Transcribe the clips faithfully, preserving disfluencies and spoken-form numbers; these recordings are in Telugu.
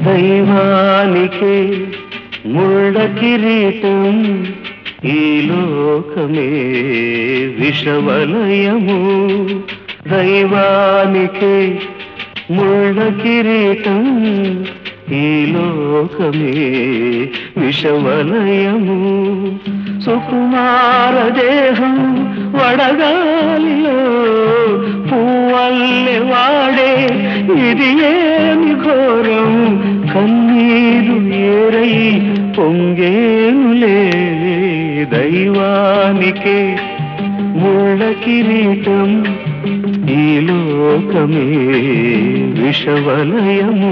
దైవానికే ముళ్ళ కిరీటం ఈ లోకమే విషవలయము దైవానికే ముళ్ళ కిరీటం ఈ లోకమే విషవలయము సుకుమార దేహం వడగాలిలో పువ్వల్లె వాడే ఇది ఏమి ఘోరం కన్నీరు ఏరై పొంగేనులే దైవానికే ముళ్ళ కిరీటం ఈ లోకమే విషవలయము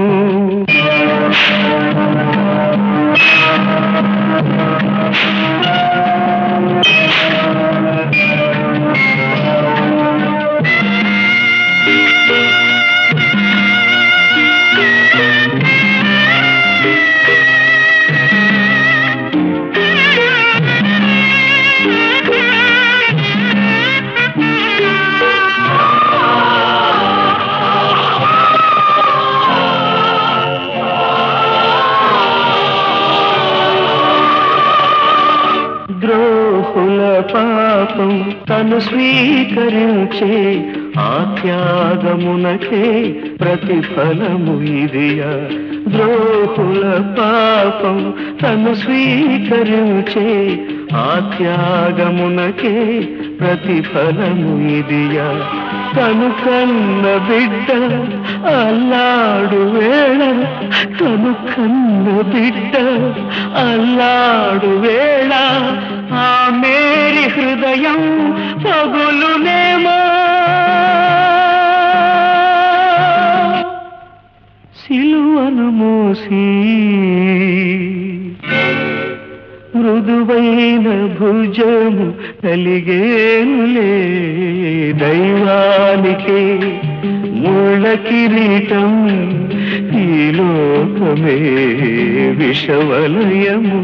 ద్రోహుల పాపం తను స్వీకరించే ఆ త్యాగమునకే ప్రతిఫలము ఇదియా ద్రోహుల పాపం తను స్వీకరించే ఆ త్యాగమునకే ప్రతిఫలము ఇదియా తను కన్న బిడ్డ అల్లాడు వేళ తను కన్న బిడ్డ అల్లాడు వేళ ఆ మేరీ హృదయం పగులునేమో సిలువను మోసి మృదువైన భుజము కలిగేనులే దైవానికే ముళ్ళ కిరీటం ఈ లోకమే విషవలయము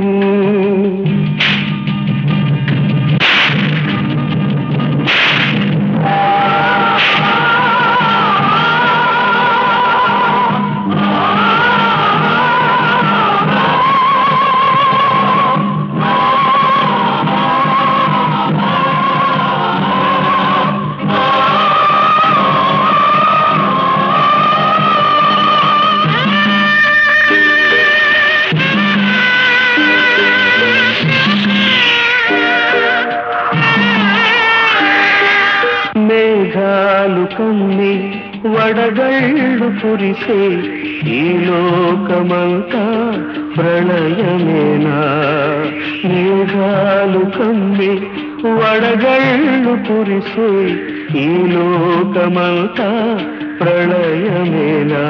మేఘాలు కన్ని వడగళ్ళు కురిసే ఈ లోకమంతా ప్రళయమేనా మేఘాలు కన్ని వడగళ్ళు కురిసే ఈ లోకమంతా ప్రళయమేనా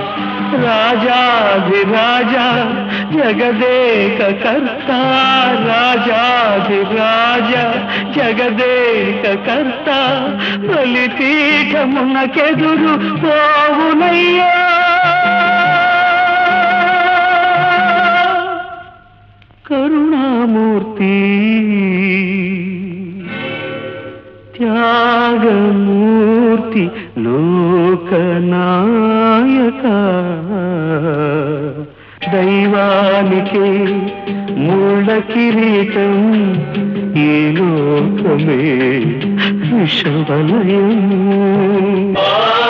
రాజాధిరాజా జగదేక కర్త రాజాధిరాజ జగదేక కర్త బలిపీఠమునకెదురు పోవునయ్యా కరుణామూర్తి త్యాగమూర్తి లోకనాయక దైవానికే ముళ్ళ కిరీటం ఈ లోకమే విషవలయము